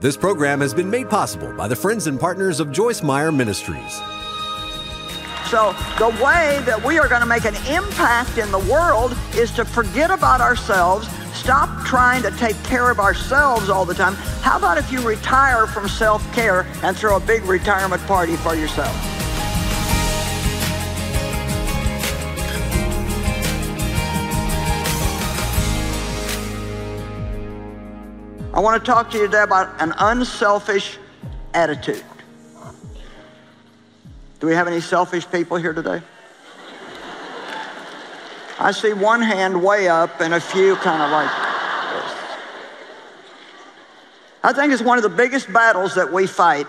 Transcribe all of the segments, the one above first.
This program has been made possible by the friends and partners of Joyce Meyer Ministries. So the way that we are going to make an impact in the world is to forget about ourselves, stop trying to take care of ourselves all the time. How about if you retire from self-care and throw a big retirement party for yourself? I want to talk to you today about an unselfish attitude. Do we have any selfish people here today? I see one hand way up and a few kind of like this. I think it's one of the biggest battles that we fight.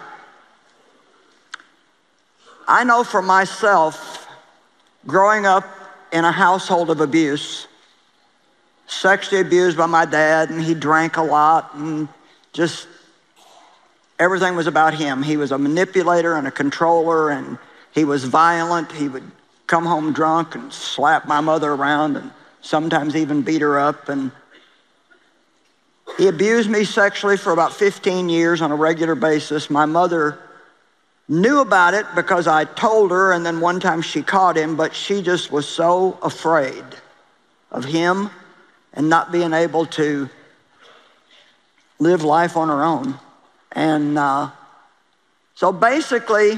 I know for myself, growing up in a household of abuse, sexually abused by my dad, and he drank a lot, and just everything was about him. He was a manipulator and a controller, and he was violent. He would come home drunk and slap my mother around and sometimes even beat her up. And he abused me sexually for about 15 years on a regular basis. My mother knew about it because I told her, and then one time she caught him, but she just was so afraid of him and not being able to live life on her own. And so basically,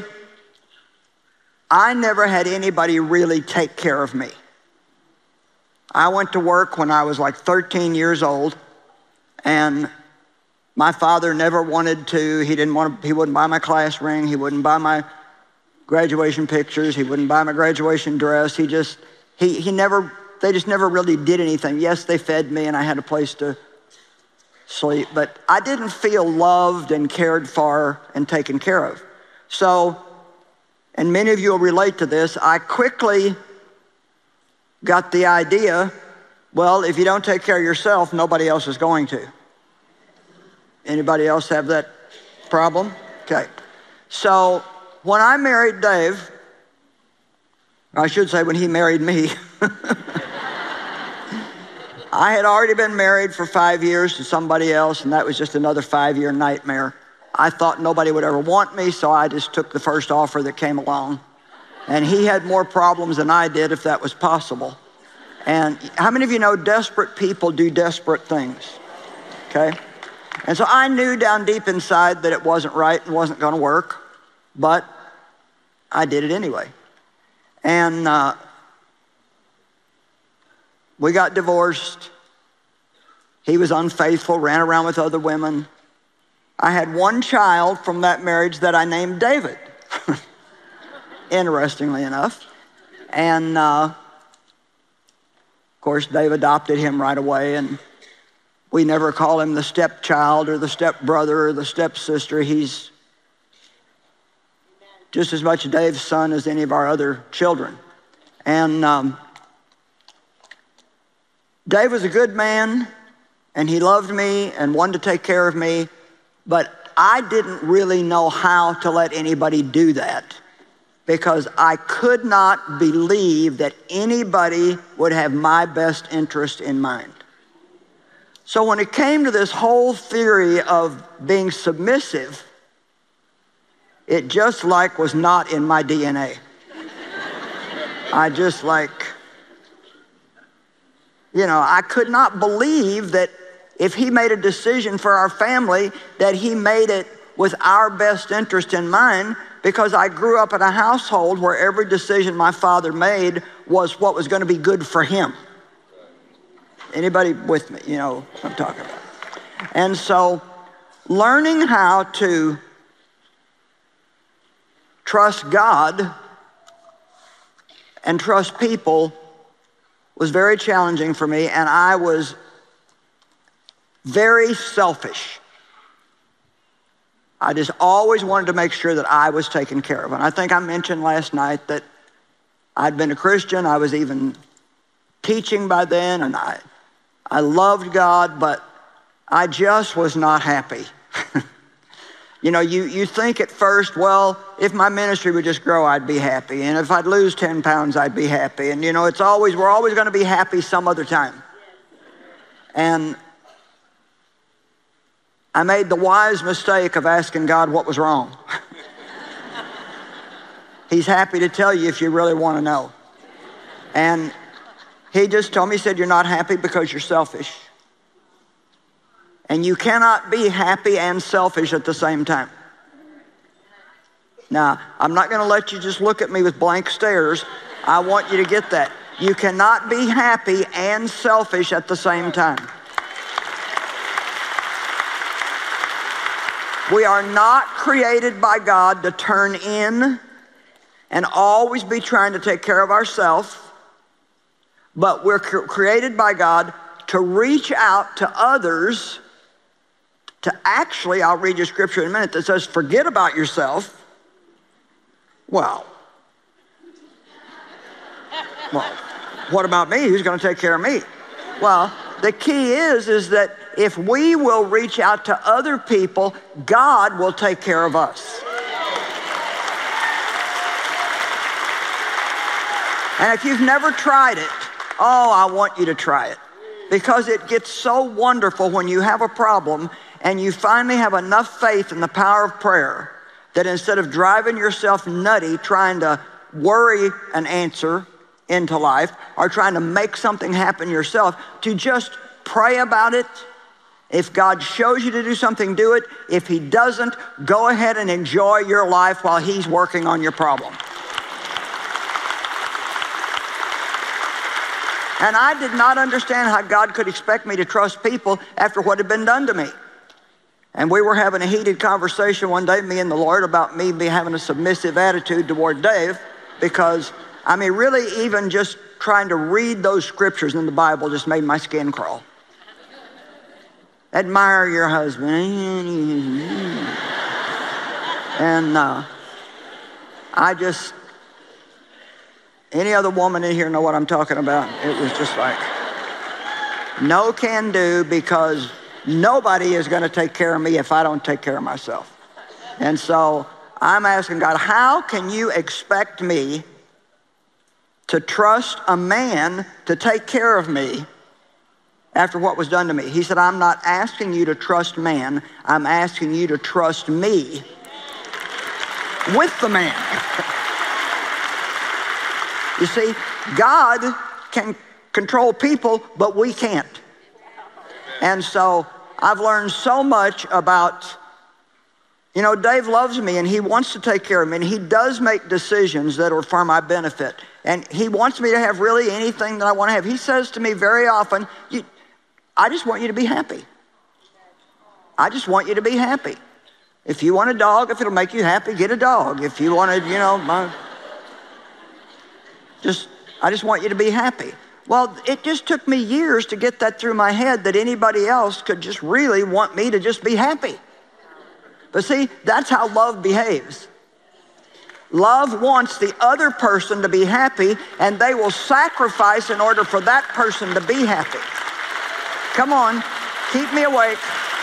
I never had anybody really take care of me. I went to work when I was like 13 years old, and my father never wanted to. He wouldn't buy my class ring. He wouldn't buy my graduation pictures. He wouldn't buy my graduation dress. They just never really did anything. Yes, they fed me and I had a place to sleep, but I didn't feel loved and cared for and taken care of. So, and many of you will relate to this, I quickly got the idea, well, if you don't take care of yourself, nobody else is going to. Anybody else have that problem? Okay. So when I married Dave, I should say when he married me, I had already been married for 5 years to somebody else, and that was just another 5-year nightmare. I thought nobody would ever want me, so I just took the first offer that came along. And he had more problems than I did, if that was possible. And how many of you know desperate people do desperate things? Okay? And so I knew down deep inside that it wasn't right and wasn't going to work, but I did it anyway. And we got divorced. He was unfaithful, ran around with other women. I had one child from that marriage that I named David, interestingly enough. And of course, Dave adopted him right away, and we never call him the stepchild or the stepbrother or the stepsister. He's just as much Dave's son as any of our other children. And Dave was a good man, and he loved me and wanted to take care of me, but I didn't really know how to let anybody do that because I could not believe that anybody would have my best interest in mind. So when it came to this whole theory of being submissive, it just like was not in my DNA. I could not believe that if he made a decision for our family, that he made it with our best interest in mind, because I grew up in a household where every decision my father made was what was going to be good for him. Anybody with me? You know what I'm talking about. And so learning how to trust God and trust people was very challenging for me, and I was very selfish. I just always wanted to make sure that I was taken care of. And I think I mentioned last night that I'd been a Christian. I was even teaching by then, and I loved God, but I just was not happy. You know, you think at first, well, if my ministry would just grow, I'd be happy. And if I'd lose 10 pounds, I'd be happy. And you know, we're always going to be happy some other time. And I made the wise mistake of asking God what was wrong. He's happy to tell you if you really want to know. And he just told me, he said, you're not happy because you're selfish. And you cannot be happy and selfish at the same time. Now, I'm not going to let you just look at me with blank stares. I want you to get that. You cannot be happy and selfish at the same time. We are not created by God to turn in and always be trying to take care of ourselves, but we're created by God to reach out to others, to actually, I'll read you scripture in a minute that says, forget about yourself. Well, what about me? Who's going to take care of me? Well, the key is that if we will reach out to other people, God will take care of us. And if you've never tried it, oh, I want you to try it. Because it gets so wonderful when you have a problem and you finally have enough faith in the power of prayer that instead of driving yourself nutty trying to worry an answer into life or trying to make something happen yourself, to just pray about it. If God shows you to do something, do it. If he doesn't, go ahead and enjoy your life while he's working on your problem. And I did not understand how God could expect me to trust people after what had been done to me. And we were having a heated conversation one day, me and the Lord, about me having a submissive attitude toward Dave, because, I mean, really even just trying to read those scriptures in the Bible just made my skin crawl. Admire your husband. And any other woman in here know what I'm talking about? It was just like, no can do, because nobody is going to take care of me if I don't take care of myself. And so I'm asking God, how can you expect me to trust a man to take care of me after what was done to me? He said, I'm not asking you to trust man. I'm asking you to trust me with the man. You see, God can control people, but we can't. And so I've learned so much about, you know, Dave loves me and he wants to take care of me, and he does make decisions that are for my benefit. And he wants me to have really anything that I want to have. He says to me very often, I just want you to be happy. I just want you to be happy. If you want a dog, if it'll make you happy, get a dog. If you want to, you know, I just want you to be happy. Well, it just took me years to get that through my head that anybody else could just really want me to just be happy. But see, that's how love behaves. Love wants the other person to be happy, and they will sacrifice in order for that person to be happy. Come on, keep me awake.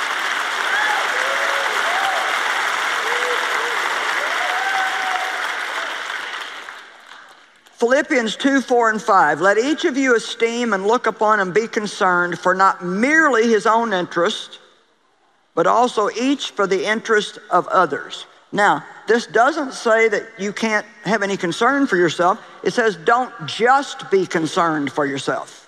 Philippians 2, 4, and 5. Let each of you esteem and look upon and be concerned for not merely his own interest, but also each for the interest of others. Now, this doesn't say that you can't have any concern for yourself. It says don't just be concerned for yourself,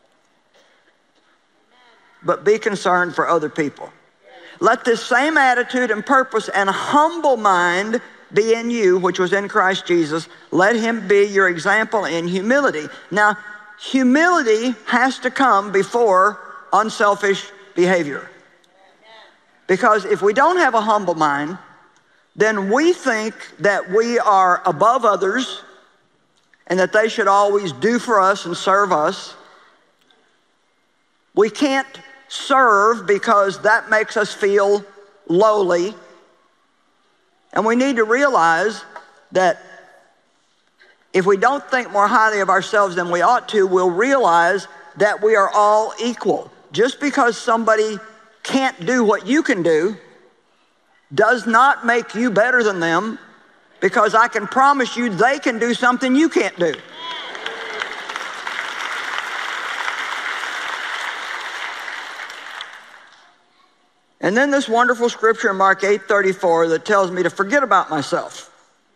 but be concerned for other people. Let this same attitude and purpose and humble mind be in you, which was in Christ Jesus. Let him be your example in humility. Now, humility has to come before unselfish behavior. Because if we don't have a humble mind, then we think that we are above others and that they should always do for us and serve us. We can't serve because that makes us feel lowly. And we need to realize that if we don't think more highly of ourselves than we ought to, we'll realize that we are all equal. Just because somebody can't do what you can do does not make you better than them, because I can promise you they can do something you can't do. And then this wonderful scripture in Mark 8:34 that tells me to forget about myself.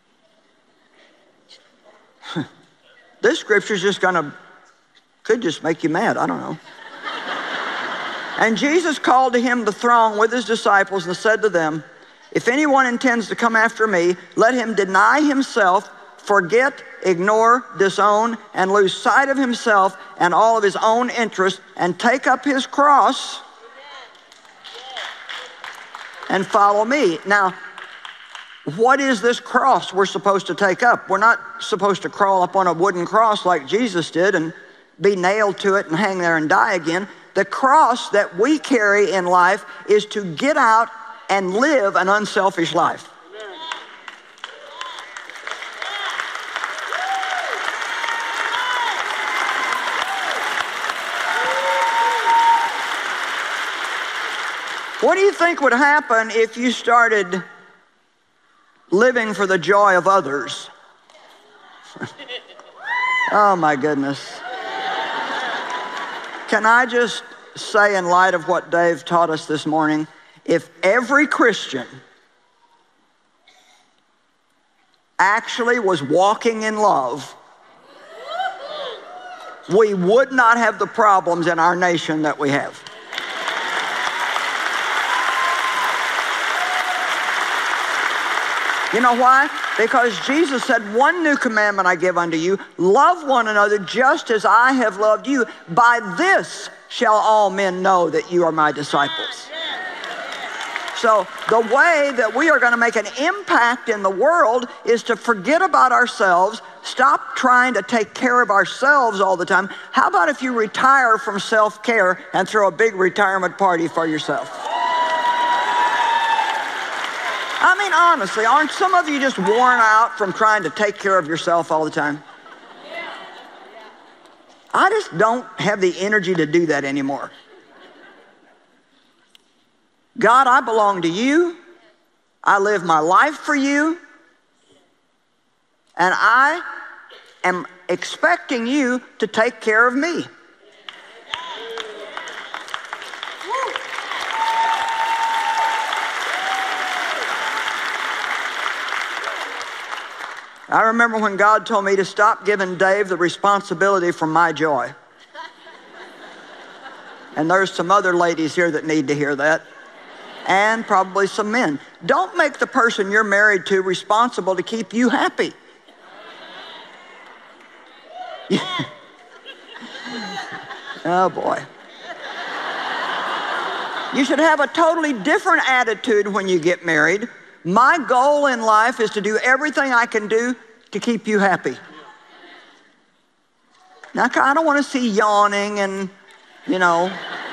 This scripture's just could just make you mad, I don't know. And Jesus called to him the throng with his disciples and said to them, if anyone intends to come after me, let him deny himself, forget, ignore, disown, and lose sight of himself and all of his own interests, and take up his cross and follow me. Now, what is this cross we're supposed to take up? We're not supposed to crawl up on a wooden cross like Jesus did and be nailed to it and hang there and die again. The cross that we carry in life is to get out and live an unselfish life. What do you think would happen if you started living for the joy of others? Oh my goodness. Can I just say, in light of what Dave taught us this morning, if every Christian actually was walking in love, we would not have the problems in our nation that we have. You know why? Because Jesus said, one new commandment I give unto you, love one another just as I have loved you. By this shall all men know that you are my disciples. So the way that we are going to make an impact in the world is to forget about ourselves, stop trying to take care of ourselves all the time. How about if you retire from self-care and throw a big retirement party for yourself? I mean, honestly, aren't some of you just worn out from trying to take care of yourself all the time? I just don't have the energy to do that anymore. God, I belong to you. I live my life for you. And I am expecting you to take care of me. I remember when God told me to stop giving Dave the responsibility for my joy. And there's some other ladies here that need to hear that. And probably some men. Don't make the person you're married to responsible to keep you happy. Oh boy. You should have a totally different attitude when you get married. My goal in life is to do everything I can do to keep you happy. Now, I don't want to see yawning and, you know.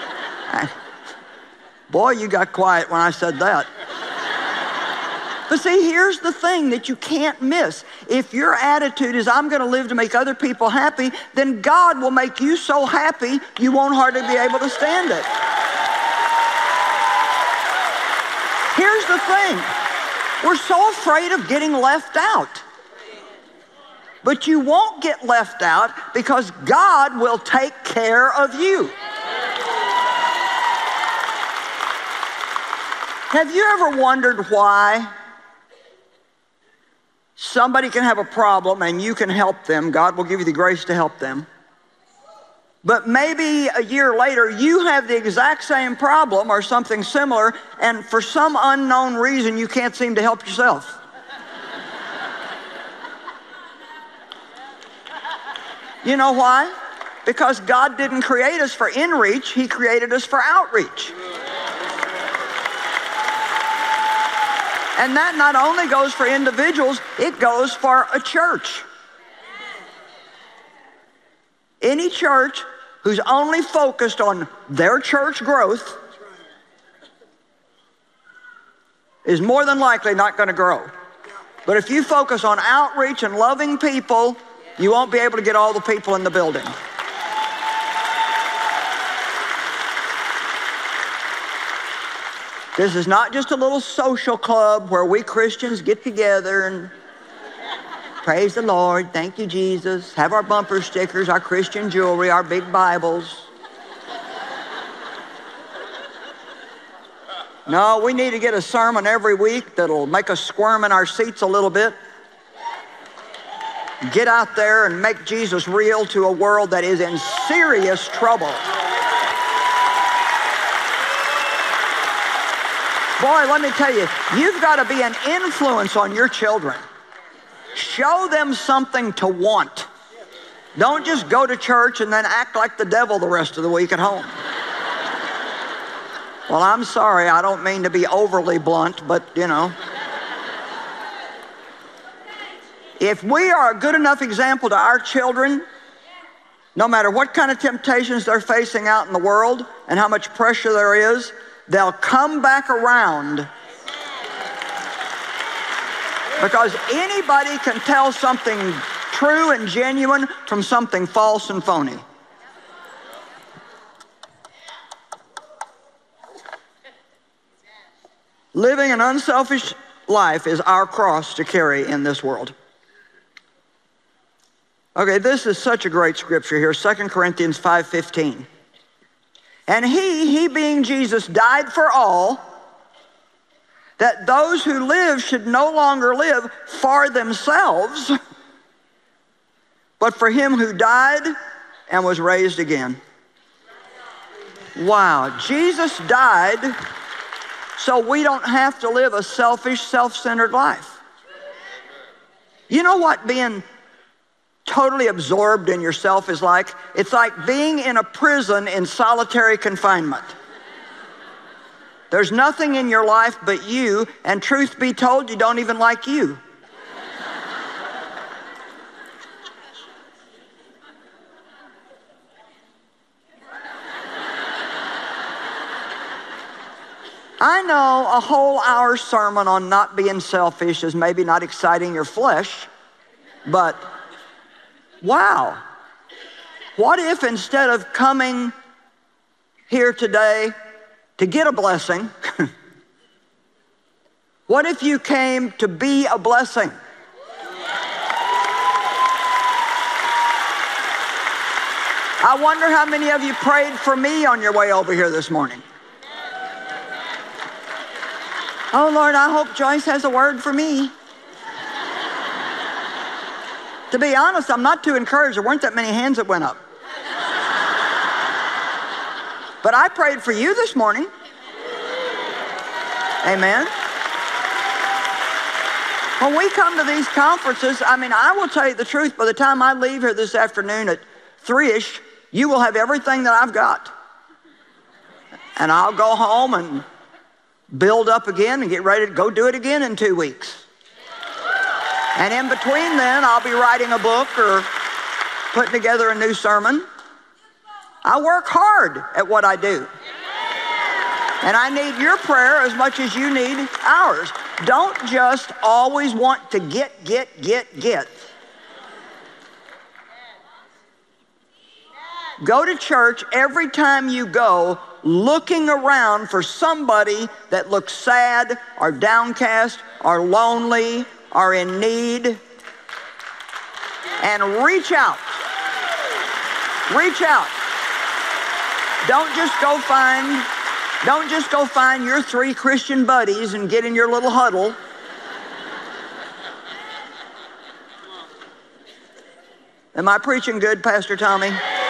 Boy, you got quiet when I said that. But see, here's the thing that you can't miss. If your attitude is, I'm going to live to make other people happy, then God will make you so happy you won't hardly be able to stand it. Here's the thing. We're so afraid of getting left out. But you won't get left out because God will take care of you. Have you ever wondered why somebody can have a problem and you can help them? God will give you the grace to help them. But maybe a year later, you have the exact same problem or something similar, and for some unknown reason, you can't seem to help yourself. You know why? Because God didn't create us for in-reach, He created us for outreach. And that not only goes for individuals, it goes for a church. Any church who's only focused on their church growth is more than likely not going to grow. But if you focus on outreach and loving people, you won't be able to get all the people in the building. This is not just a little social club where we Christians get together and praise the Lord, thank you, Jesus, have our bumper stickers, our Christian jewelry, our big Bibles. No, we need to get a sermon every week that'll make us squirm in our seats a little bit. Get out there and make Jesus real to a world that is in serious trouble. Boy, let me tell you, you've got to be an influence on your children. Show them something to want. Don't just go to church and then act like the devil the rest of the week at home. Well, I'm sorry, I don't mean to be overly blunt, but you know. If we are a good enough example to our children, no matter what kind of temptations they're facing out in the world and how much pressure there is, they'll come back around. Because anybody can tell something true and genuine from something false and phony. Living an unselfish life is our cross to carry in this world. Okay, this is such a great scripture here, 2 Corinthians 5:15. And he being Jesus, died for all, that those who live should no longer live for themselves, but for him who died and was raised again. Wow, Jesus died so we don't have to live a selfish, self-centered life. You know what being totally absorbed in yourself is like? It's like being in a prison in solitary confinement. There's nothing in your life but you, and truth be told, you don't even like you. I know a whole hour sermon on not being selfish is maybe not exciting your flesh, but wow. What if instead of coming here today to get a blessing, what if you came to be a blessing? I wonder how many of you prayed for me on your way over here this morning. Oh, Lord, I hope Joyce has a word for me. To be honest, I'm not too encouraged. There weren't that many hands that went up. But I prayed for you this morning. Amen. When we come to these conferences, I mean, I will tell you the truth. By the time I leave here this afternoon at 3-ish, you will have everything that I've got. And I'll go home and build up again and get ready to go do it again in 2 weeks. And in between then, I'll be writing a book or putting together a new sermon. I work hard at what I do. And I need your prayer as much as you need ours. Don't just always want to get. Go to church every time you go, looking around for somebody that looks sad or downcast or lonely or in need, and reach out. Reach out. Don't just go find your 3 Christian buddies and get in your little huddle. Am I preaching good, Pastor Tommy?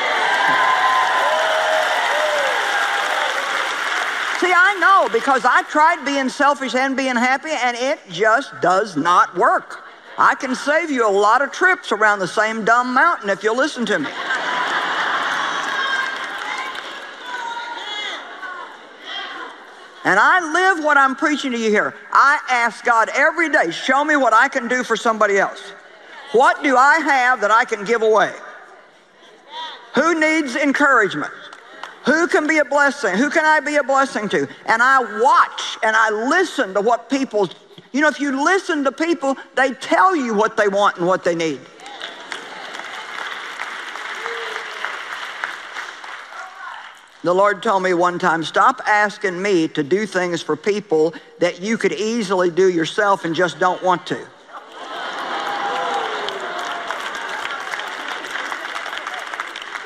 See, I know, because I tried being selfish and being happy, and it just does not work. I can save you a lot of trips around the same dumb mountain if you'll listen to me. And I live what I'm preaching to you here. I ask God every day, show me what I can do for somebody else. What do I have that I can give away? Who needs encouragement? Who can be a blessing? Who can I be a blessing to? And I watch and I listen to what people, you know, if you listen to people, they tell you what they want and what they need. The Lord told me one time, stop asking me to do things for people that you could easily do yourself and just don't want to.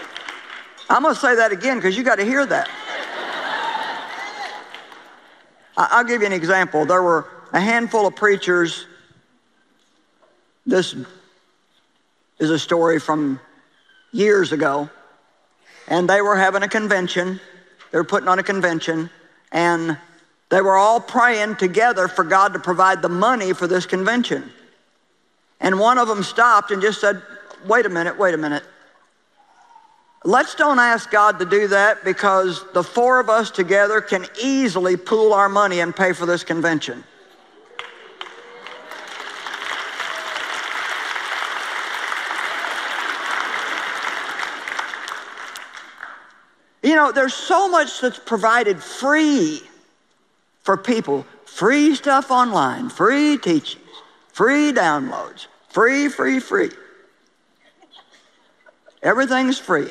I'm going to say that again because you got to hear that. I'll give you an example. There were a handful of preachers. This is a story from years ago. And they were having a convention. They were putting on a convention. And they were all praying together for God to provide the money for this convention. And one of them stopped and just said, wait a minute. Let's don't ask God to do that, because the four of us together can easily pool our money and pay for this convention. You know, there's so much that's provided free for people. Free stuff online, free teachings, free downloads, free. Everything's free.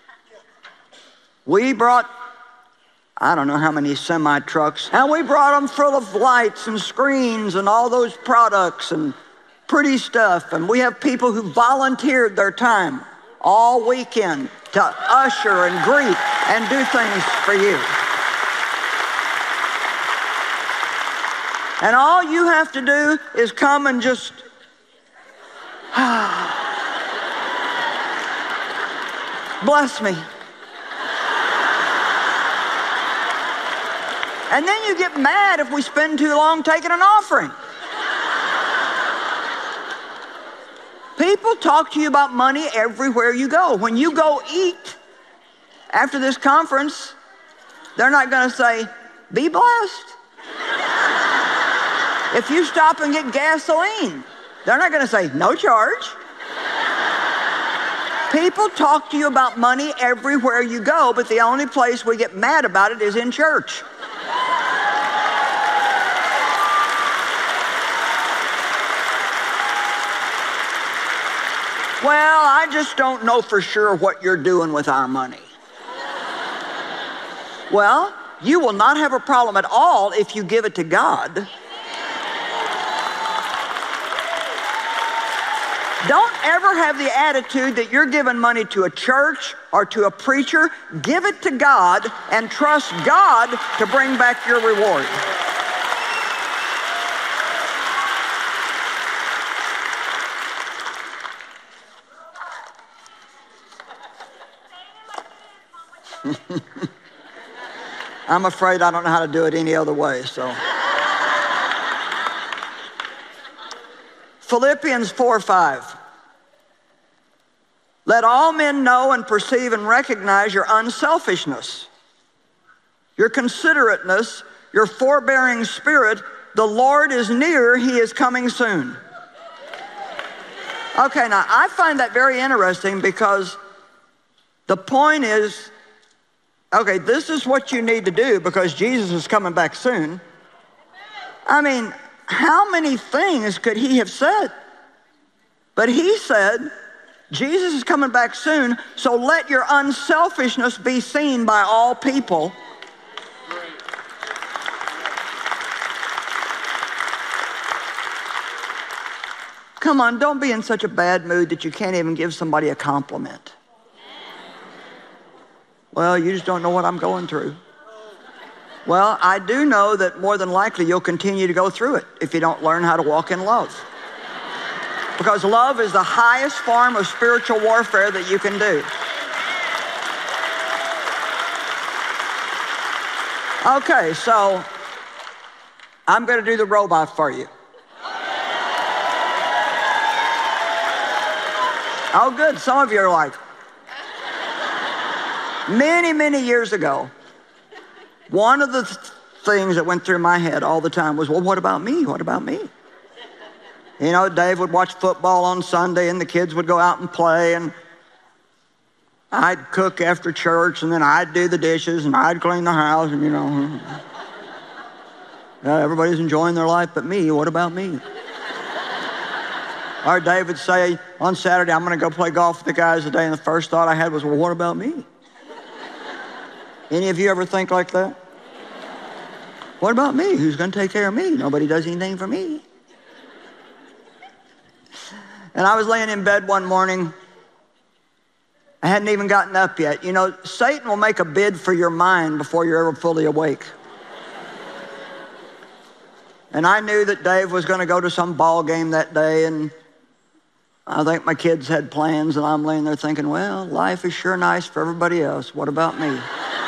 We brought, I don't know how many semi-trucks, and we brought them full of lights and screens and all those products and pretty stuff. And we have people who volunteered their time all weekend to usher and greet and do things for you. And all you have to do is come and just bless me. And then you get mad if we spend too long taking an offering. People talk to you about money everywhere you go. When you go eat after this conference, they're not going to say, be blessed. If you stop and get gasoline, they're not going to say, no charge. People talk to you about money everywhere you go, but the only place we get mad about it is in church. Well, I just don't know for sure what you're doing with our money. Well, you will not have a problem at all if you give it to God. Don't ever have the attitude that you're giving money to a church or to a preacher. Give it to God and trust God to bring back your reward. I'm afraid I don't know how to do it any other way, so. Philippians 4:5. Let all men know and perceive and recognize your unselfishness, your considerateness, your forbearing spirit. The Lord is near, He is coming soon. Okay, now I find that very interesting, because the point is, okay, this is what you need to do because Jesus is coming back soon. I mean, how many things could He have said? But He said, Jesus is coming back soon, so let your unselfishness be seen by all people. Come on, don't be in such a bad mood that you can't even give somebody a compliment. Well, you just don't know what I'm going through. Well, I do know that more than likely you'll continue to go through it if you don't learn how to walk in love. Because love is the highest form of spiritual warfare that you can do. Okay, so I'm going to do the robot for you. Oh, good. Some of you are like, many years ago, one of the things that went through my head all the time was, well, what about me? What about me? You know, Dave would watch football on Sunday and the kids would go out and play, and I'd cook after church, and then I'd do the dishes and I'd clean the house, and you know, everybody's enjoying their life but me. What about me? Or Dave would say on Saturday, I'm going to go play golf with the guys today, and the first thought I had was, well, what about me? Any of you ever think like that? What about me? Who's going to take care of me? Nobody does anything for me. And I was laying in bed one morning. I hadn't even gotten up yet. You know, Satan will make a bid for your mind before you're ever fully awake. And I knew that Dave was going to go to some ball game that day, and I think my kids had plans, and I'm laying there thinking, well, life is sure nice for everybody else. What about me?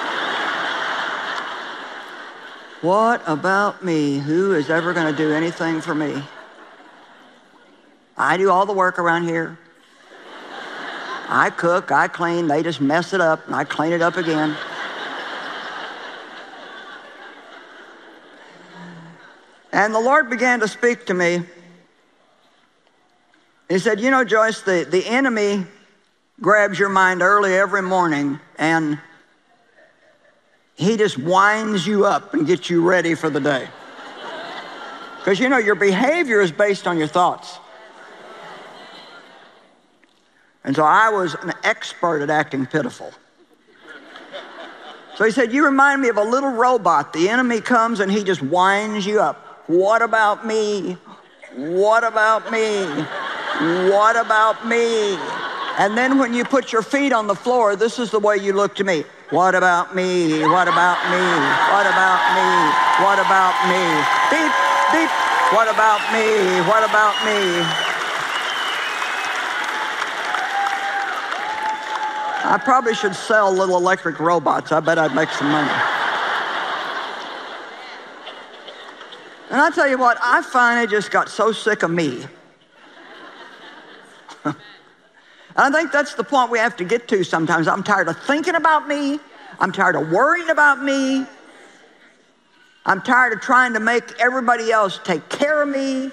What about me? Who is ever going to do anything for me? I do all the work around here. I cook, I clean, they just mess it up, and I clean it up again. And the Lord began to speak to me. He said, you know, Joyce, the enemy grabs your mind early every morning, and he just winds you up and gets you ready for the day. Because, you know, your behavior is based on your thoughts. And so I was an expert at acting pitiful. So he said, you remind me of a little robot. The enemy comes and he just winds you up. What about me? What about me? What about me? And then when you put your feet on the floor, this is the way you look to me. What about me? What about me? What about me? What about me? Beep, beep. What about me? What about me? I probably should sell little electric robots. I bet I'd make some money. And I tell you what, I finally just got so sick of me. I think that's the point we have to get to sometimes. I'm tired of thinking about me. I'm tired of worrying about me. I'm tired of trying to make everybody else take care of me.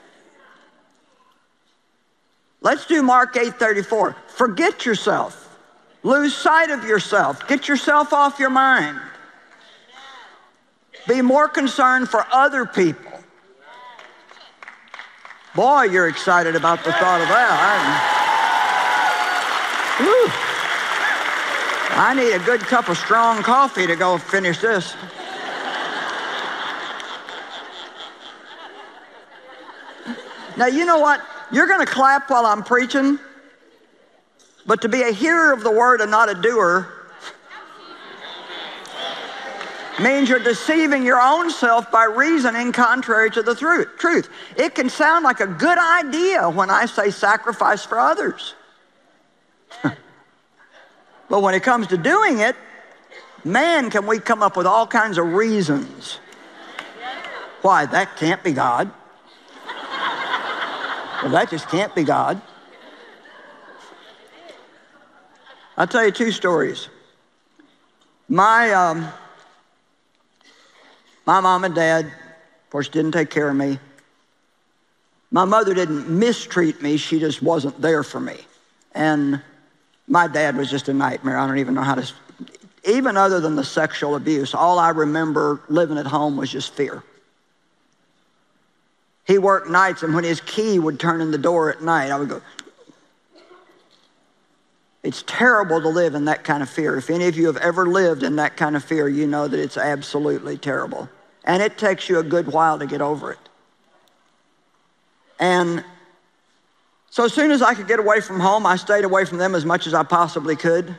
Let's do Mark 8:34. Forget yourself. Lose sight of yourself. Get yourself off your mind. Be more concerned for other people. Boy, you're excited about the thought of that. I need a good cup of strong coffee to go finish this. Now, you know what? You're going to clap while I'm preaching, but to be a hearer of the word and not a doer means you're deceiving your own self by reasoning contrary to the truth. It can sound like a good idea when I say sacrifice for others. But when it comes to doing it, man, can we come up with all kinds of reasons why that can't be God. Well, that just can't be God. I'll tell you two stories. My mom and dad, of course, didn't take care of me. My mother didn't mistreat me. She just wasn't there for me. And my dad was just a nightmare. I don't even know how to, even other than the sexual abuse, all I remember living at home was just fear. He worked nights, and when his key would turn in the door at night, I would go. It's terrible to live in that kind of fear. If any of you have ever lived in that kind of fear, you know that it's absolutely terrible. And it takes you a good while to get over it. And so as soon as I could get away from home, I stayed away from them as much as I possibly could.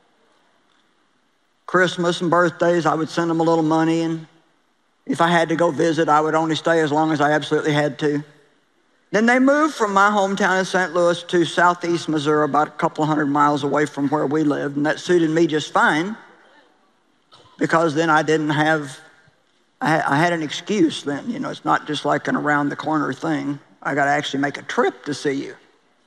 Christmas and birthdays, I would send them a little money, and if I had to go visit, I would only stay as long as I absolutely had to. Then they moved from my hometown in St. Louis to southeast Missouri, about a couple hundred miles away from where we lived, and that suited me just fine because then I didn't have, I had an excuse then. You know, it's not just like an around the corner thing. I got to actually make a trip to see you.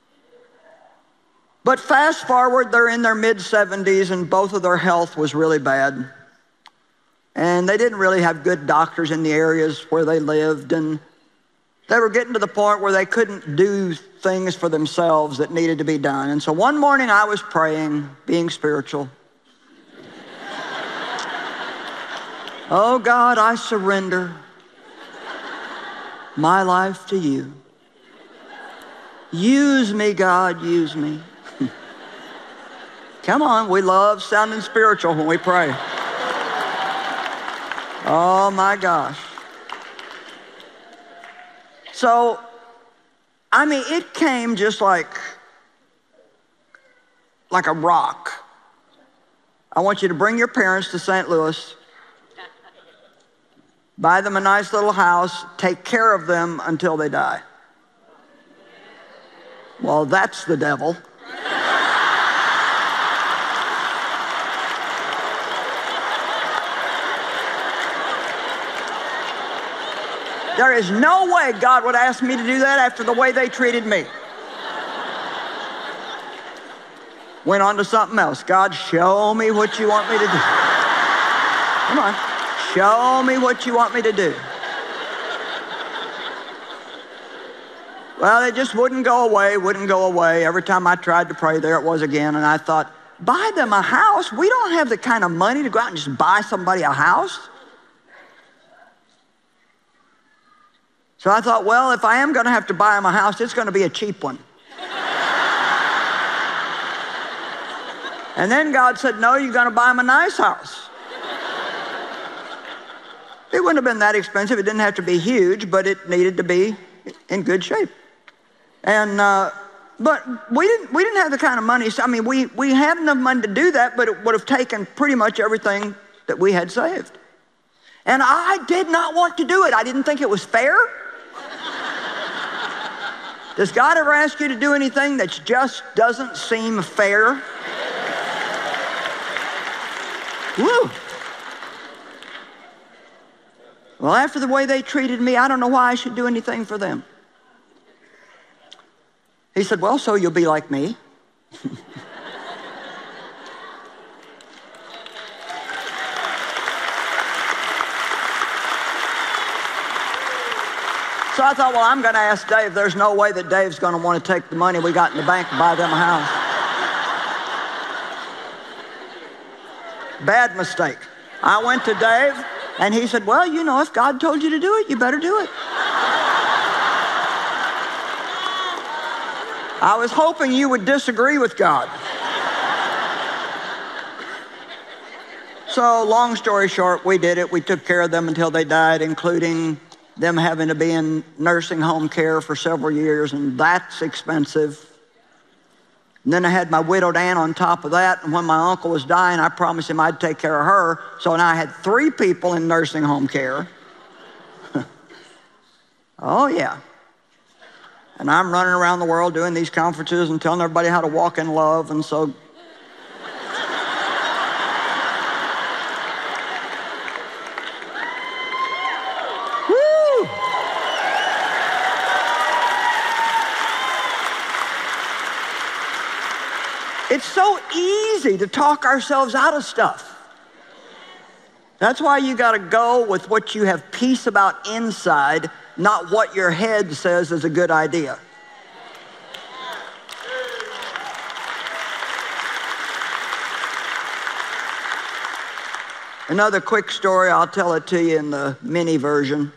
But fast forward, they're in their mid-70s, and both of their health was really bad. And they didn't really have good doctors in the areas where they lived, and they were getting to the point where they couldn't do things for themselves that needed to be done. And so one morning I was praying, being spiritual. Oh God, I surrender my life to you. Use me, God, use me. Come on, we love sounding spiritual when we pray. Oh my gosh. So, I mean, it came just like a rock. I want you to bring your parents to St. Louis. buy them a nice little house, take care of them until they die. Well, that's the devil. There is no way God would ask me to do that after the way they treated me. Went on to something else. God, show me what you want me to do. Come on. Show me what you want me to do. Well, it just wouldn't go away, wouldn't go away. Every time I tried to pray, there it was again. And I thought, buy them a house? We don't have the kind of money to go out and just buy somebody a house. So I thought, well, if I am going to have to buy them a house, it's going to be a cheap one. And then God said, no, you're going to buy them a nice house. It wouldn't have been that expensive. It didn't have to be huge, but it needed to be in good shape. And but we didn't have the kind of money. I mean, we had enough money to do that, but it would have taken pretty much everything that we had saved. And I did not want to do it. I didn't think it was fair. Does God ever ask you to do anything that just doesn't seem fair? Woo! Well, after the way they treated me, I don't know why I should do anything for them. He said, well, so you'll be like me. So I thought, well, I'm going to ask Dave. There's no way that Dave's going to want to take the money we got in the bank and buy them a house. Bad mistake. I went to Dave, and he said, well, you know, if God told you to do it, you better do it. I was hoping you would disagree with God. So long story short, we did it. We took care of them until they died, including them having to be in nursing home care for several years, and that's expensive. And then I had my widowed aunt on top of that, and when my uncle was dying, I promised him I'd take care of her. So now I had 3 people in nursing home care. Oh, yeah. And I'm running around the world doing these conferences and telling everybody how to walk in love, and so... It's so easy to talk ourselves out of stuff. That's why you got to go with what you have peace about inside, not what your head says is a good idea. Another quick story, I'll tell it to you in the mini version.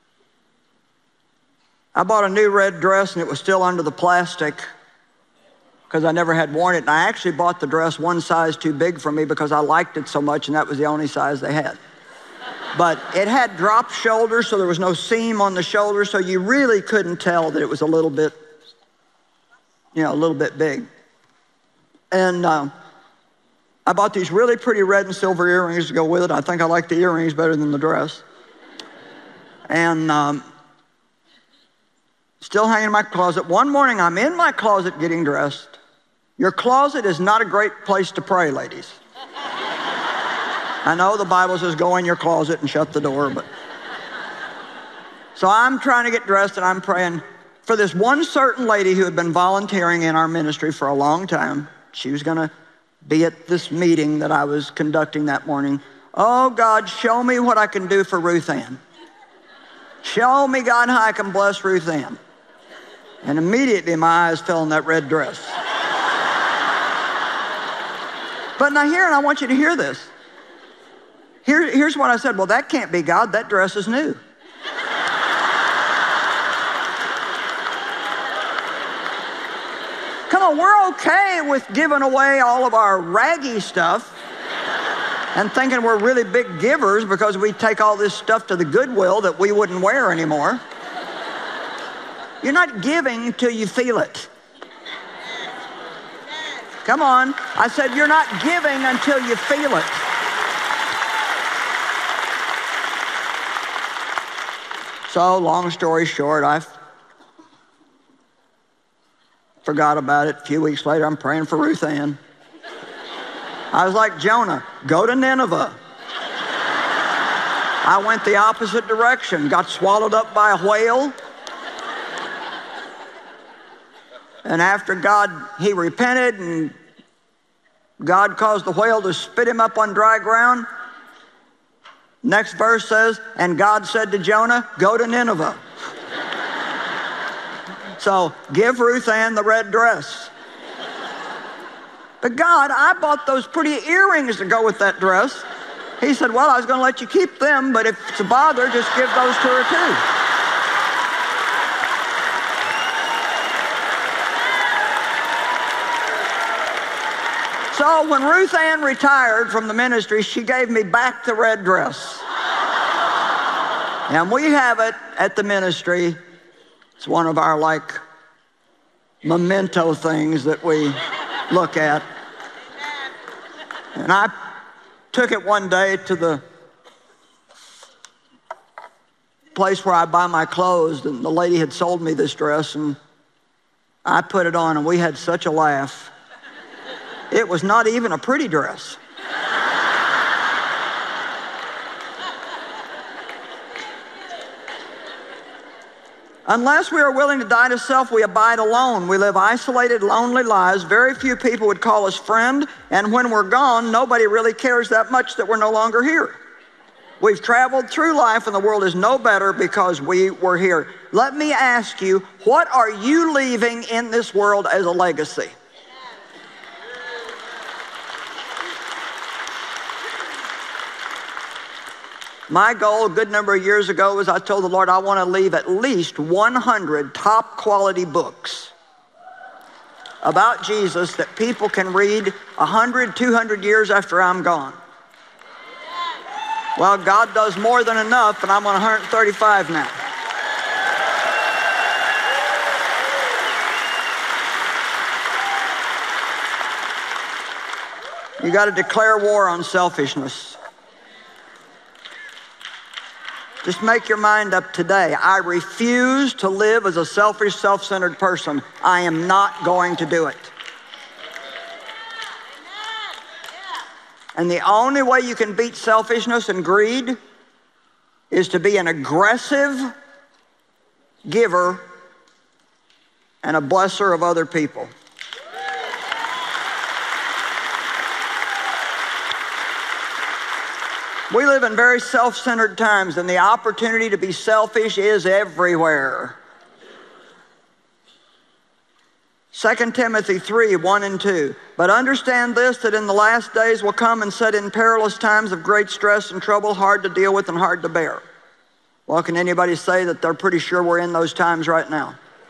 I bought a new red dress and it was still under the plastic because I never had worn it. And I actually bought the dress one size too big for me because I liked it so much, and that was the only size they had. But it had drop shoulders, so there was no seam on the shoulder, so you really couldn't tell that it was a little bit, a little bit big. And I bought these really pretty red and silver earrings to go with it. I think I like the earrings better than the dress. And still hanging in my closet. One morning, I'm in my closet getting dressed. Your closet is not a great place to pray, ladies. I know the Bible says go in your closet and shut the door, but... So I'm trying to get dressed, and I'm praying for this one certain lady who had been volunteering in our ministry for a long time. She was going to be at this meeting that I was conducting that morning. Oh, God, show me what I can do for Ruth Ann. Show me, God, how I can bless Ruth Ann. And immediately my eyes fell on that red dress. But now here, and I want you to hear this. Here's what I said. Well, that can't be God. That dress is new. Come on, we're okay with giving away all of our raggy stuff and thinking we're really big givers because we take all this stuff to the Goodwill that we wouldn't wear anymore. You're not giving till you feel it. Come on. I said you're not giving until you feel it. So long story short, I forgot about it. A few weeks later, I'm praying for Ruth Ann. I was like Jonah, go to Nineveh. I went the opposite direction, got swallowed up by a whale. And after God, he repented, and God caused the whale to spit him up on dry ground. Next verse says, and God said to Jonah, go to Nineveh. So give Ruth Ann the red dress. But God, I bought those pretty earrings to go with that dress. He said, well, I was going to let you keep them, but if it's a bother, just give those to her too. So when Ruth Ann retired from the ministry, she gave me back the red dress. And we have it at the ministry. It's one of our memento things that we look at. And I took it one day to the place where I buy my clothes, and the lady had sold me this dress, and I put it on, and we had such a laugh. It was not even a pretty dress. Unless we are willing to die to self, we abide alone. We live isolated, lonely lives. Very few people would call us friend, and when we're gone, nobody really cares that much that we're no longer here. We've traveled through life, and the world is no better because we were here. Let me ask you, what are you leaving in this world as a legacy? My goal a good number of years ago was I told the Lord I want to leave at least 100 top quality books about Jesus that people can read 100, 200 years after I'm gone. Well, God does more than enough, and I'm on 135 now. You got to declare war on selfishness. Just make your mind up today. I refuse to live as a selfish, self-centered person. I am not going to do it. And the only way you can beat selfishness and greed is to be an aggressive giver and a blesser of other people. We live in very self-centered times, and the opportunity to be selfish is everywhere. 2 Timothy 3, 1 and 2. But understand this, that in the last days will come and set in perilous times of great stress and trouble, hard to deal with and hard to bear. Well, can anybody say that they're pretty sure we're in those times right now?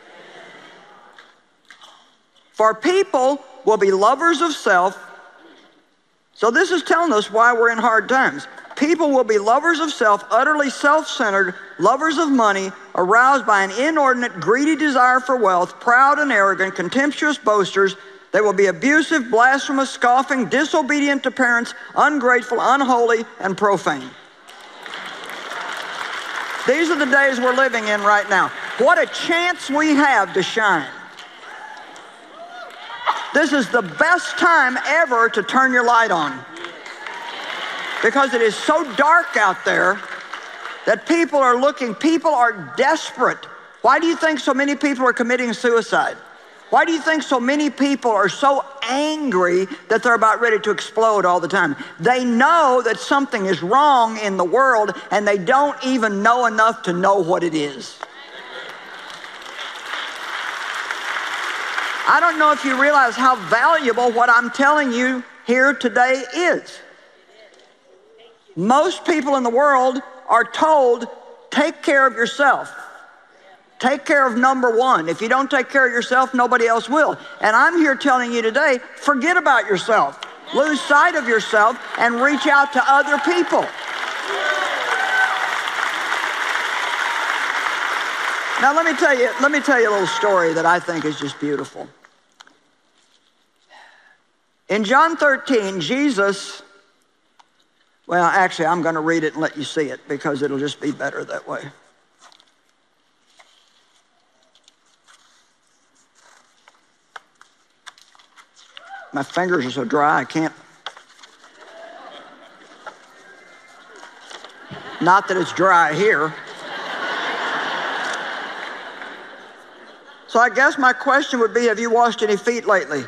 For people will be lovers of self. So this is telling us why we're in hard times. People will be lovers of self, utterly self-centered, lovers of money, aroused by an inordinate, greedy desire for wealth, proud and arrogant, contemptuous boasters. They will be abusive, blasphemous, scoffing, disobedient to parents, ungrateful, unholy, and profane. These are the days we're living in right now. What a chance we have to shine. This is the best time ever to turn your light on, because it is so dark out there that people are looking, people are desperate. Why do you think so many people are committing suicide? Why do you think so many people are so angry that they're about ready to explode all the time? They know that something is wrong in the world, and they don't even know enough to know what it is. I don't know if you realize how valuable what I'm telling you here today is. Most people in the world are told, take care of yourself. Take care of number one. If you don't take care of yourself, nobody else will. And I'm here telling you today, forget about yourself. Lose sight of yourself and reach out to other people. Now let me tell you a little story that I think is just beautiful. In John 13, Jesus, well, actually, I'm going to read it and let you see it because it'll just be better that way. My fingers are so dry, I can't. Not that it's dry here. So I guess my question would be, have you washed any feet lately?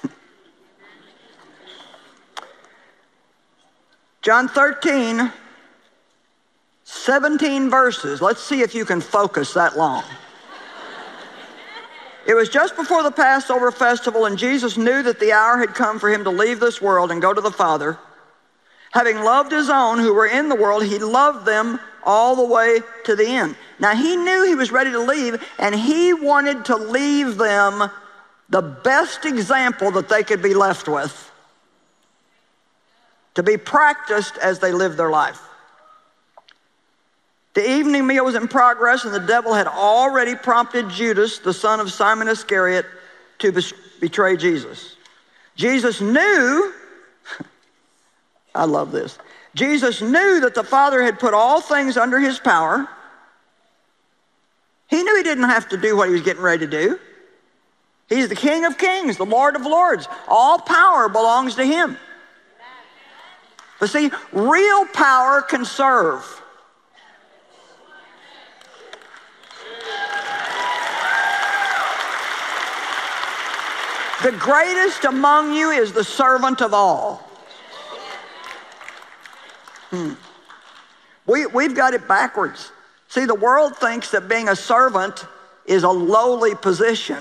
John 13, 17 verses. Let's see if you can focus that long. It was just before the Passover festival, and Jesus knew that the hour had come for him to leave this world and go to the Father. Having loved his own who were in the world, he loved them all the way to the end. Now, he knew he was ready to leave, and he wanted to leave them the best example that they could be left with, to be practiced as they lived their life. The evening meal was in progress, and the devil had already prompted Judas, the son of Simon Iscariot, to betray Jesus. Jesus knew, I love this, Jesus knew that the Father had put all things under his power. He knew he didn't have to do what he was getting ready to do. He's the King of Kings, the Lord of Lords. All power belongs to him. But see, real power can serve. The greatest among you is the servant of all. We've got it backwards. See, the world thinks that being a servant is a lowly position.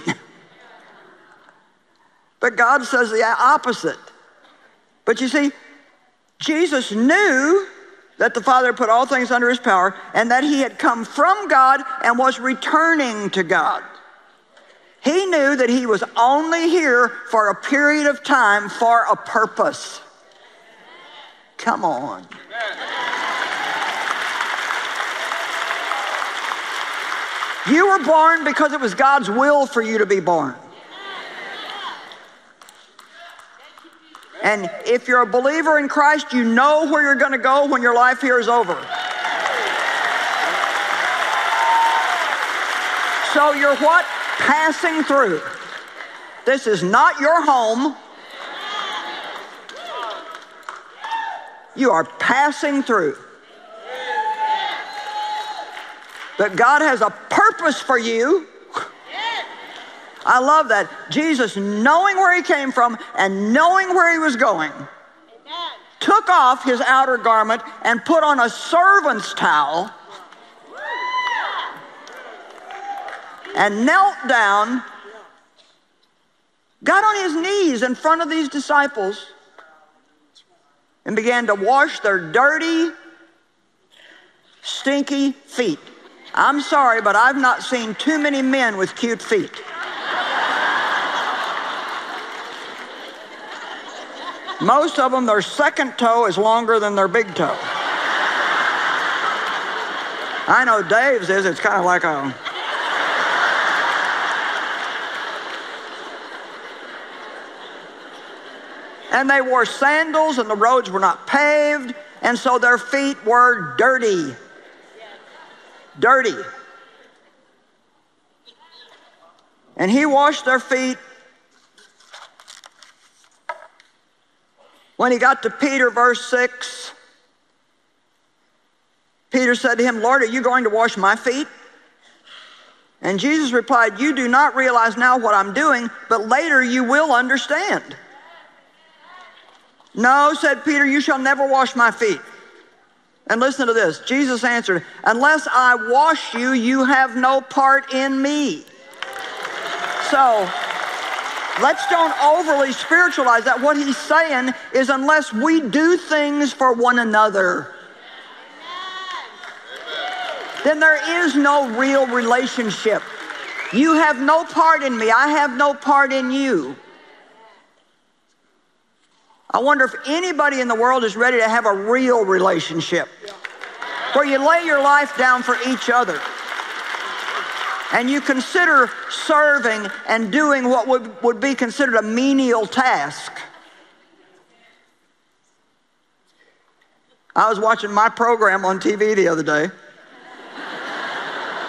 But God says the opposite. But you see, Jesus knew that the Father put all things under his power and that he had come from God and was returning to God. He knew that he was only here for a period of time for a purpose. Come on. You were born because it was God's will for you to be born. And if you're a believer in Christ, you know where you're going to go when your life here is over. So you're what? Passing through. This is not your home. You are passing through. But God has a purpose for you. I love that. Jesus, knowing where he came from and knowing where he was going, took off his outer garment and put on a servant's towel and knelt down, got on his knees in front of these disciples and began to wash their dirty, stinky feet. I'm sorry, but I've not seen too many men with cute feet. Most of them, their second toe is longer than their big toe. I know Dave's is, it's kind of like a... And they wore sandals, and the roads were not paved, and so their feet were dirty. Dirty. And he washed their feet. When he got to Peter, verse 6, Peter said to him, Lord, are you going to wash my feet? And Jesus replied, you do not realize now what I'm doing, but later you will understand. No, said Peter, you shall never wash my feet. And listen to this. Jesus answered, unless I wash you, you have no part in me. So, let's don't overly spiritualize that. What he's saying is unless we do things for one another, then there is no real relationship. You have no part in me. I have no part in you. I wonder if anybody in the world is ready to have a real relationship where you lay your life down for each other and you consider serving and doing what would be considered a menial task. I was watching my program on TV the other day.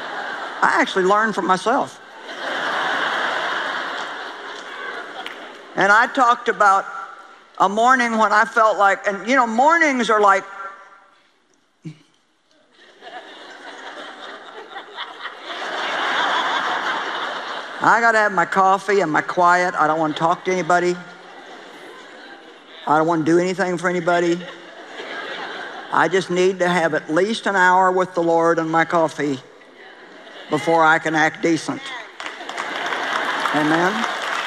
I actually learned from myself. And I talked about a morning when I felt like, and you know, mornings are like, I gotta have my coffee and my quiet. I don't want to talk to anybody. I don't want to do anything for anybody. I just need to have at least an hour with the Lord and my coffee before I can act decent. Amen?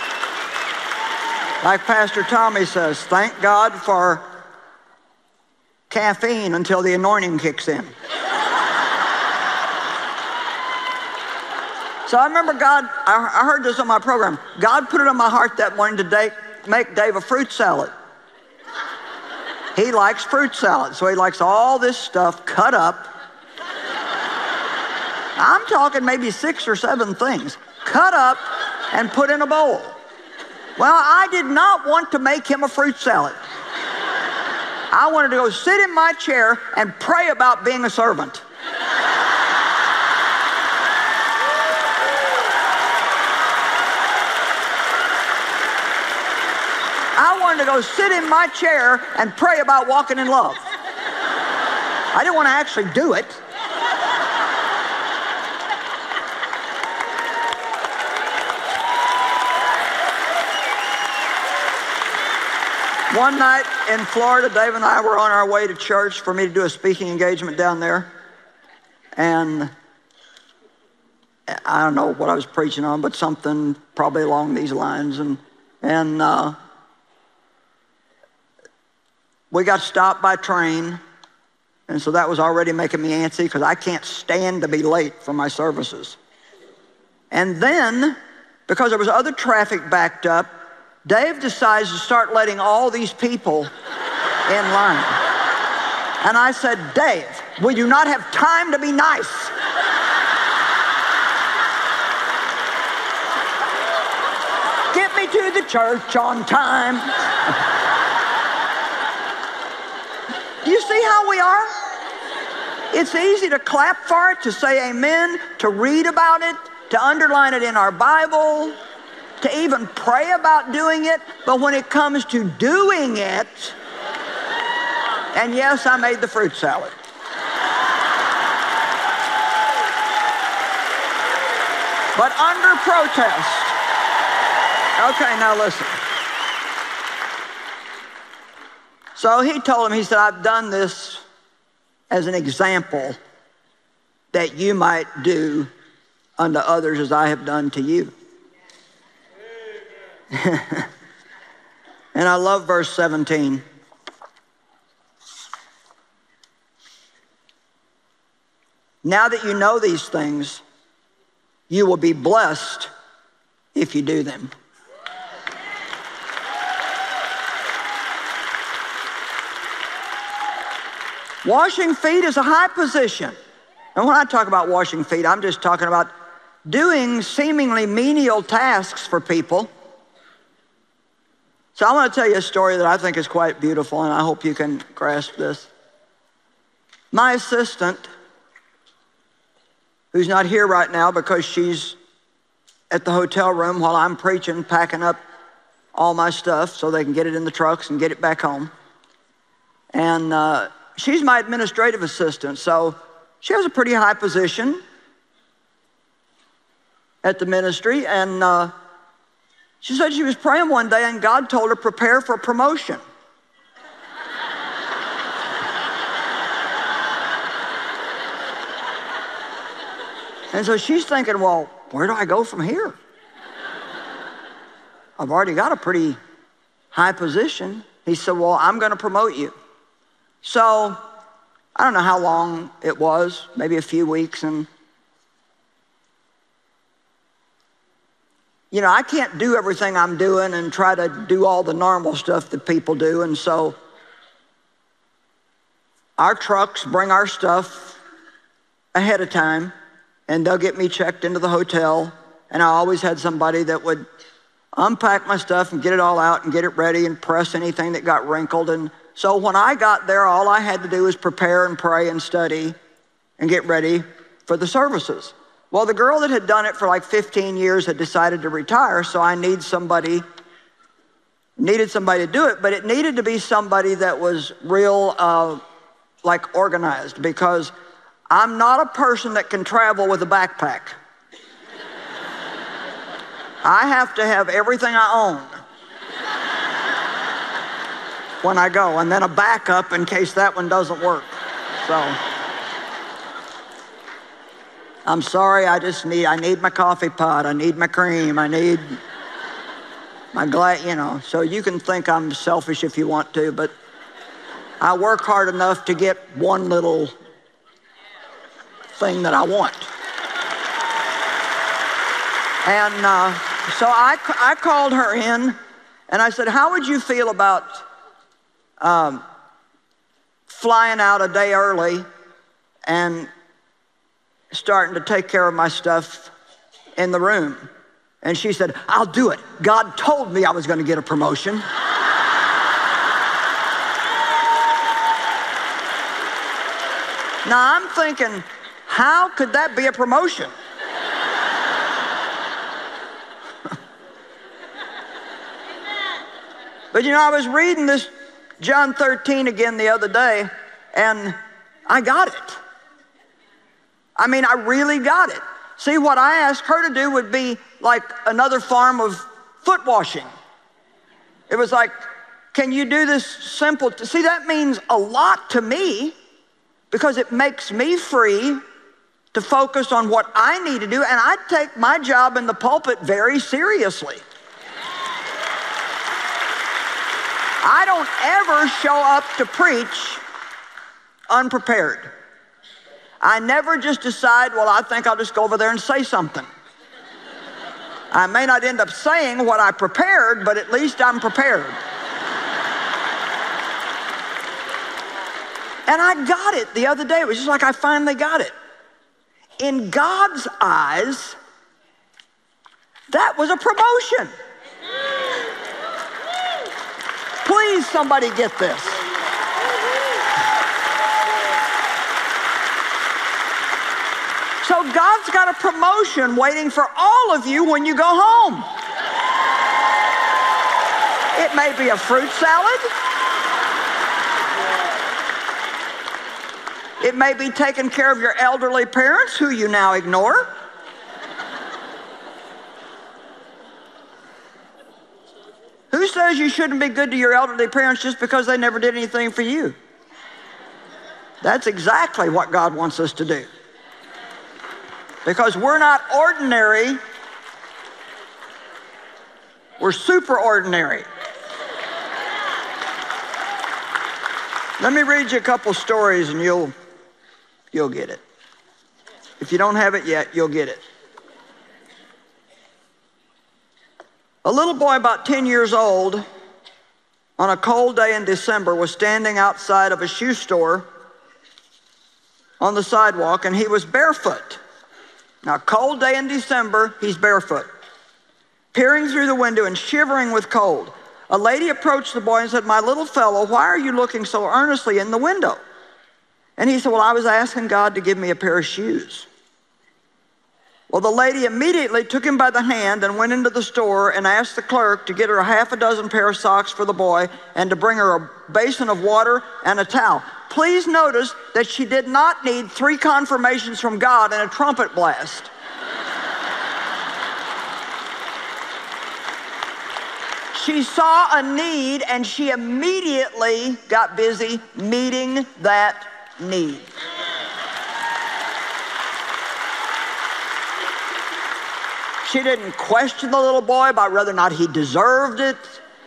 Like Pastor Tommy says, thank God for caffeine until the anointing kicks in. So I remember God, I heard this on my program. God put it on my heart that morning to make Dave a fruit salad. He likes fruit salad, so he likes all this stuff cut up. I'm talking maybe 6 or 7 things, cut up and put in a bowl. Well, I did not want to make him a fruit salad. I wanted to go sit in my chair and pray about being a servant. I wanted to go sit in my chair and pray about walking in love. I didn't want to actually do it. One night in Florida, Dave and I were on our way to church for me to do a speaking engagement down there. And I don't know what I was preaching on, but something probably along these lines. And we got stopped by train, and so that was already making me antsy because I can't stand to be late for my services. And then, because there was other traffic backed up, Dave decides to start letting all these people in line. And I said, Dave, will you not have time to be nice? Get me to the church on time. Do you see how we are? It's easy to clap for it, to say amen, to read about it, to underline it in our Bible, to even pray about doing it. But when it comes to doing it, and yes, I made the fruit salad. But under protest. Okay, now listen. So he told him, he said, I've done this as an example that you might do unto others as I have done to you. And I love verse 17. Now that you know these things, you will be blessed if you do them. Washing feet is a high position. And when I talk about washing feet, I'm just talking about doing seemingly menial tasks for people. So I want to tell you a story that I think is quite beautiful, and I hope you can grasp this. My assistant, who's not here right now because she's at the hotel room while I'm preaching, packing up all my stuff so they can get it in the trucks and get it back home. And she's my administrative assistant, so she has a pretty high position at the ministry. And she said she was praying one day and God told her, prepare for promotion. And so she's thinking, well, where do I go from here? I've already got a pretty high position. He said, well, I'm going to promote you. So I don't know how long it was, maybe a few weeks. And, you know, I can't do everything I'm doing and try to do all the normal stuff that people do. And so our trucks bring our stuff ahead of time, and they'll get me checked into the hotel. And I always had somebody that would unpack my stuff and get it all out and get it ready and press anything that got wrinkled. And so when I got there, all I had to do was prepare and pray and study and get ready for the services. Well, the girl that had done it for like 15 years had decided to retire, so I need somebody needed somebody to do it, but it needed to be somebody that was real, like organized, because I'm not a person that can travel with a backpack. I have to have everything I own when I go, and then a backup in case that one doesn't work. So I'm sorry, I need my coffee pot, I need my cream, I need my glass, you know. So you can think I'm selfish if you want to, but I work hard enough to get one little thing that I want. And so I called her in, and I said, how would you feel about flying out a day early and starting to take care of my stuff in the room? And she said, I'll do it. God told me I was going to get a promotion. Now I'm thinking, how could that be a promotion? But you know, I was reading this John 13 again the other day, and I got it. I mean, I really got it. See, what I asked her to do would be like another form of foot washing. It was like, can you do this simple? See, that means a lot to me, because it makes me free to focus on what I need to do, and I take my job in the pulpit very seriously. I don't ever show up to preach unprepared. I never just decide, well, I think I'll just go over there and say something. I may not end up saying what I prepared, but at least I'm prepared. And I got it the other day. It was just like I finally got it. In God's eyes, that was a promotion. Please, somebody get this. So God's got a promotion waiting for all of you when you go home. It may be a fruit salad. It may be taking care of your elderly parents who you now ignore. Who says you shouldn't be good to your elderly parents just because they never did anything for you? That's exactly what God wants us to do. Because we're not ordinary, we're super ordinary. Let me read you a couple stories and you'll get it. If you don't have it yet, you'll get it. A little boy about 10 years old on a cold day in December was standing outside of a shoe store on the sidewalk, and he was barefoot. Now, cold day in December, he's barefoot, peering through the window and shivering with cold. A lady approached the boy and said, "My little fellow, why are you looking so earnestly in the window?" And he said, "Well, I was asking God to give me a pair of shoes." Well, the lady immediately took him by the hand and went into the store and asked the clerk to get her half a dozen pair of socks for the boy and to bring her a basin of water and a towel. Please notice that she did not need 3 confirmations from God and a trumpet blast. She saw a need and she immediately got busy meeting that need. She didn't question the little boy about whether or not he deserved it.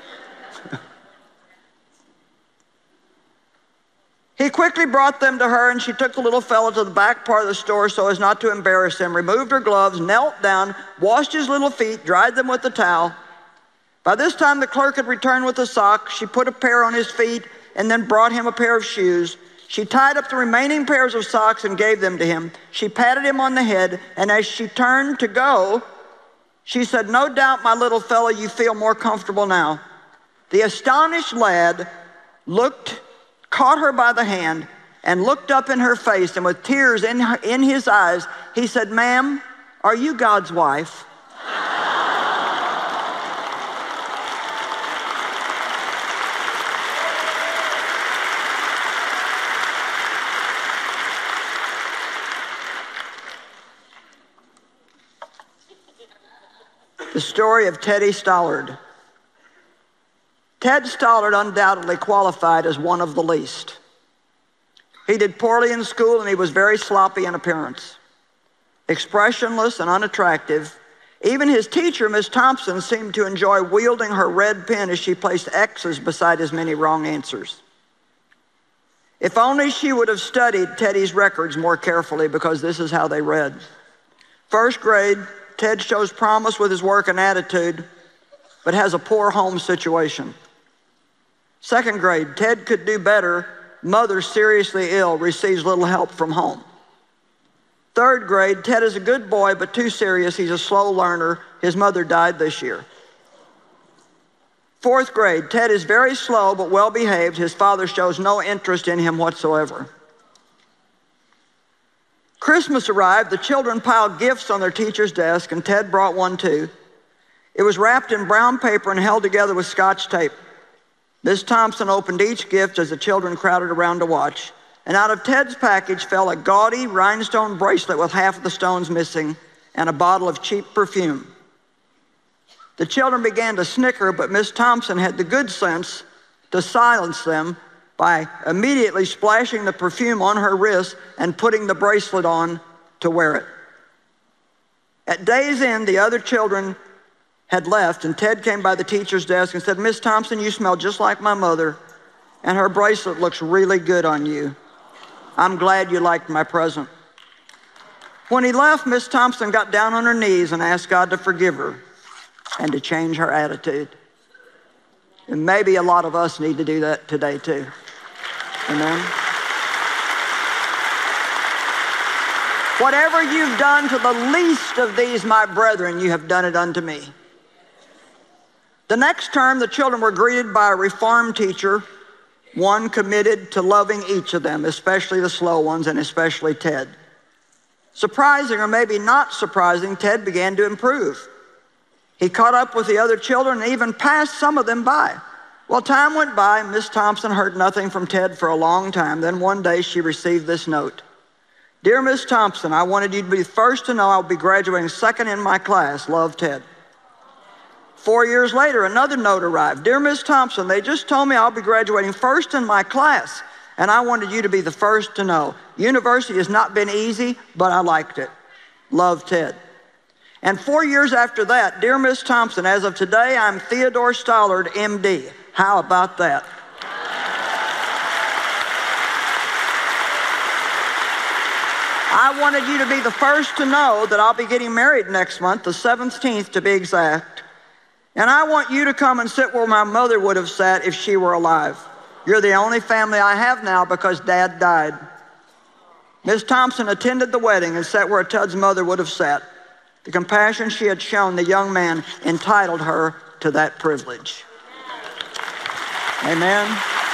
He quickly brought them to her, and she took the little fellow to the back part of the store so as not to embarrass him, removed her gloves, knelt down, washed his little feet, dried them with the towel. By this time, the clerk had returned with the sock. She put a pair on his feet and then brought him a pair of shoes. She tied up the remaining pairs of socks and gave them to him. She patted him on the head, and as she turned to go, she said, "No doubt, my little fellow, you feel more comfortable now." The astonished lad caught her by the hand and looked up in her face, and with tears in his eyes, he said, "Ma'am, are you God's wife?" the story of Teddy Stollard. Ted Stollard undoubtedly qualified as one of the least. He did poorly in school and he was very sloppy in appearance. Expressionless and unattractive, even his teacher, Miss Thompson, seemed to enjoy wielding her red pen as she placed X's beside his many wrong answers. If only she would have studied Teddy's records more carefully, because this is how they read. First grade, Ted shows promise with his work and attitude, but has a poor home situation. Second grade, Ted could do better. Mother seriously ill, receives little help from home. Third grade, Ted is a good boy, but too serious. He's a slow learner. His mother died this year. Fourth grade, Ted is very slow but well behaved. His father shows no interest in him whatsoever. Christmas arrived. The children piled gifts on their teacher's desk, and Ted brought one too. It was wrapped in brown paper and held together with Scotch tape. Miss Thompson opened each gift as the children crowded around to watch. And out of Ted's package fell a gaudy rhinestone bracelet with half of the stones missing and a bottle of cheap perfume. The children began to snicker, but Miss Thompson had the good sense to silence them by immediately splashing the perfume on her wrist and putting the bracelet on to wear it. At day's end, the other children had left, and Ted came by the teacher's desk and said, "Miss Thompson, you smell just like my mother, and her bracelet looks really good on you. I'm glad you liked my present." When he left, Miss Thompson got down on her knees and asked God to forgive her and to change her attitude. And maybe a lot of us need to do that today too. Amen. Whatever you've done to the least of these, my brethren, you have done it unto me. The next term, the children were greeted by a reformed teacher, one committed to loving each of them, especially the slow ones and especially Ted. Surprising, or maybe not surprising, Ted began to improve. He caught up with the other children and even passed some of them by. Well, time went by, and Miss Thompson heard nothing from Ted for a long time. Then one day she received this note. "Dear Miss Thompson, I wanted you to be the first to know I'll be graduating second in my class. Love, Ted." 4 years later, another note arrived. "Dear Miss Thompson, they just told me I'll be graduating first in my class, and I wanted you to be the first to know. University has not been easy, but I liked it. Love, Ted." And 4 years after that, "Dear Miss Thompson, as of today, I'm Theodore Stollard, MD. How about that?" "I wanted you to be the first to know that I'll be getting married next month, the 17th to be exact. And I want you to come and sit where my mother would have sat if she were alive. You're the only family I have now because Dad died." Miss Thompson attended the wedding and sat where Ted's mother would have sat. The compassion she had shown the young man entitled her to that privilege. Amen.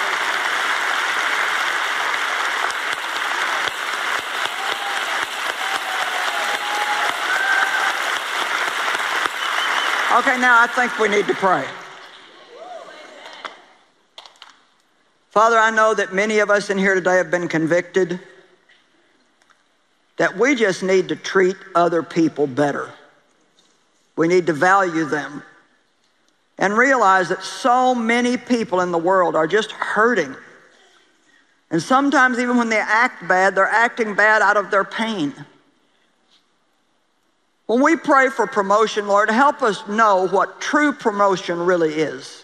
Okay, now I think we need to pray. Father, I know that many of us in here today have been convicted that we just need to treat other people better. We need to value them and realize that so many people in the world are just hurting. And sometimes even when they act bad, they're acting bad out of their pain. When we pray for promotion, Lord, help us know what true promotion really is.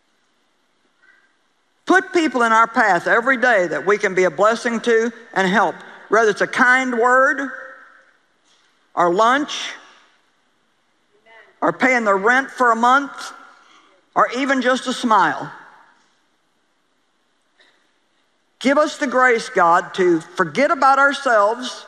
Put people in our path every day that we can be a blessing to and help, whether it's a kind word, or lunch, or paying the rent for a month, or even just a smile. Give us the grace, God, to forget about ourselves,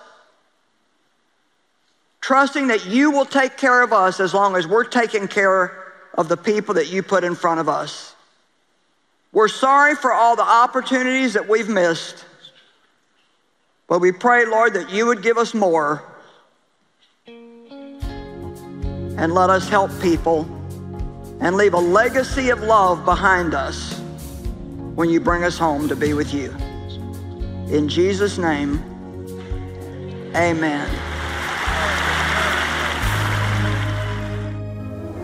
trusting that you will take care of us as long as we're taking care of the people that you put in front of us. We're sorry for all the opportunities that we've missed, but we pray, Lord, that you would give us more and let us help people and leave a legacy of love behind us when you bring us home to be with you. In Jesus' name, amen.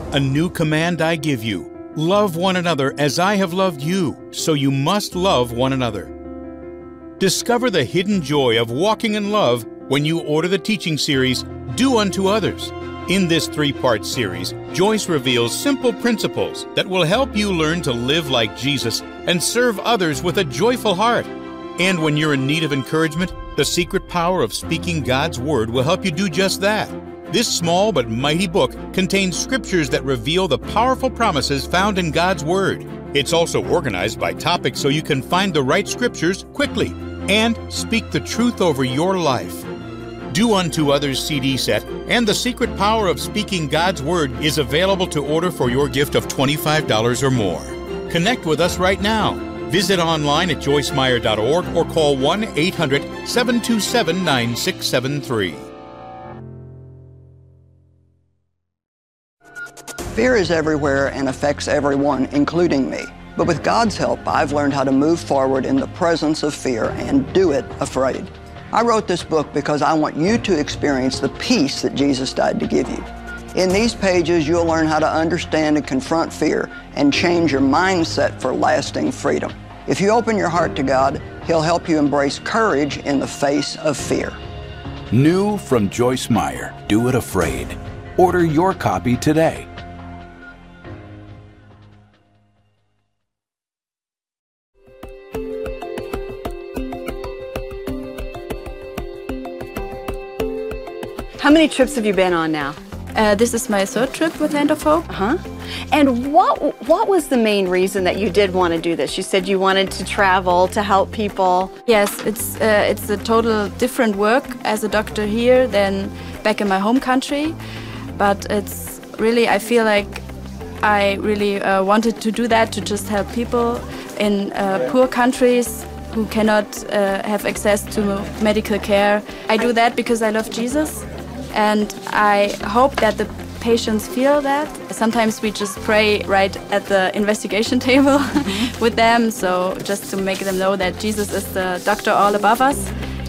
A new command I give you. Love one another as I have loved you, so you must love one another. Discover the hidden joy of walking in love when you order the teaching series, Do Unto Others. In this 3-part series, Joyce reveals simple principles that will help you learn to live like Jesus and serve others with a joyful heart. And when you're in need of encouragement, the secret power of speaking God's Word will help you do just that. This small but mighty book contains scriptures that reveal the powerful promises found in God's Word. It's also organized by topic so you can find the right scriptures quickly and speak the truth over your life. Do Unto Others CD set and The Secret Power of Speaking God's Word is available to order for your gift of $25 or more. Connect with us right now. Visit online at joycemeyer.org or call 1-800-727-9673. Fear is everywhere and affects everyone, including me. But with God's help, I've learned how to move forward in the presence of fear and do it afraid. I wrote this book because I want you to experience the peace that Jesus died to give you. In these pages, you'll learn how to understand and confront fear and change your mindset for lasting freedom. If you open your heart to God, He'll help you embrace courage in the face of fear. New from Joyce Meyer, Do It Afraid. Order your copy today. How many trips have you been on now? This is my 3rd trip with Hand of Hope. And what was the main reason that you did want to do this? You said you wanted to travel to help people. Yes, it's a total different work as a doctor here than back in my home country. But it's really, I feel like I really wanted to do that, to just help people in poor countries who cannot have access to medical care. I do that because I love Jesus. And I hope that the patients feel that. Sometimes we just pray right at the investigation table with them, so just to make them know that Jesus is the doctor all above us.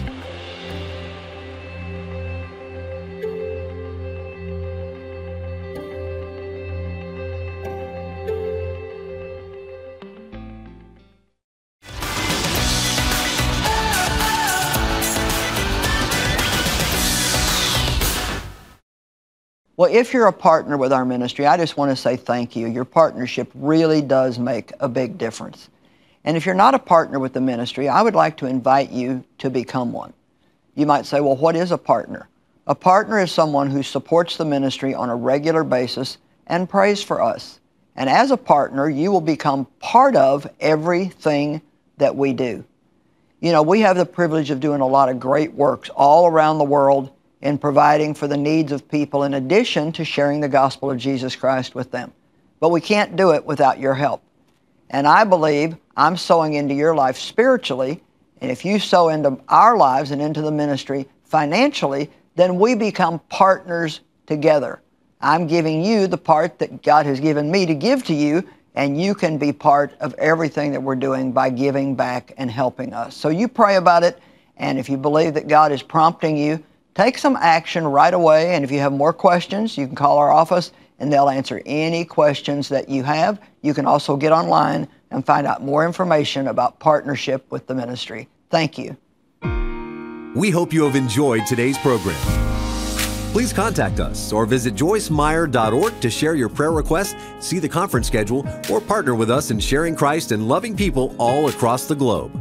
Well, if you're a partner with our ministry, I just want to say thank you. Your partnership really does make a big difference. And if you're not a partner with the ministry, I would like to invite you to become one. You might say, well, what is a partner? A partner is someone who supports the ministry on a regular basis and prays for us. And as a partner, you will become part of everything that we do. You know, we have the privilege of doing a lot of great works all around the world in providing for the needs of people in addition to sharing the gospel of Jesus Christ with them. But we can't do it without your help. And I believe I'm sowing into your life spiritually, and if you sow into our lives and into the ministry financially, then we become partners together. I'm giving you the part that God has given me to give to you, and you can be part of everything that we're doing by giving back and helping us. So you pray about it, and if you believe that God is prompting you, take some action right away, and if you have more questions, you can call our office, and they'll answer any questions that you have. You can also get online and find out more information about partnership with the ministry. Thank you. We hope you have enjoyed today's program. Please contact us or visit joycemeyer.org to share your prayer requests, see the conference schedule, or partner with us in sharing Christ and loving people all across the globe.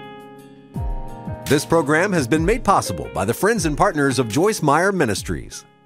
This program has been made possible by the friends and partners of Joyce Meyer Ministries.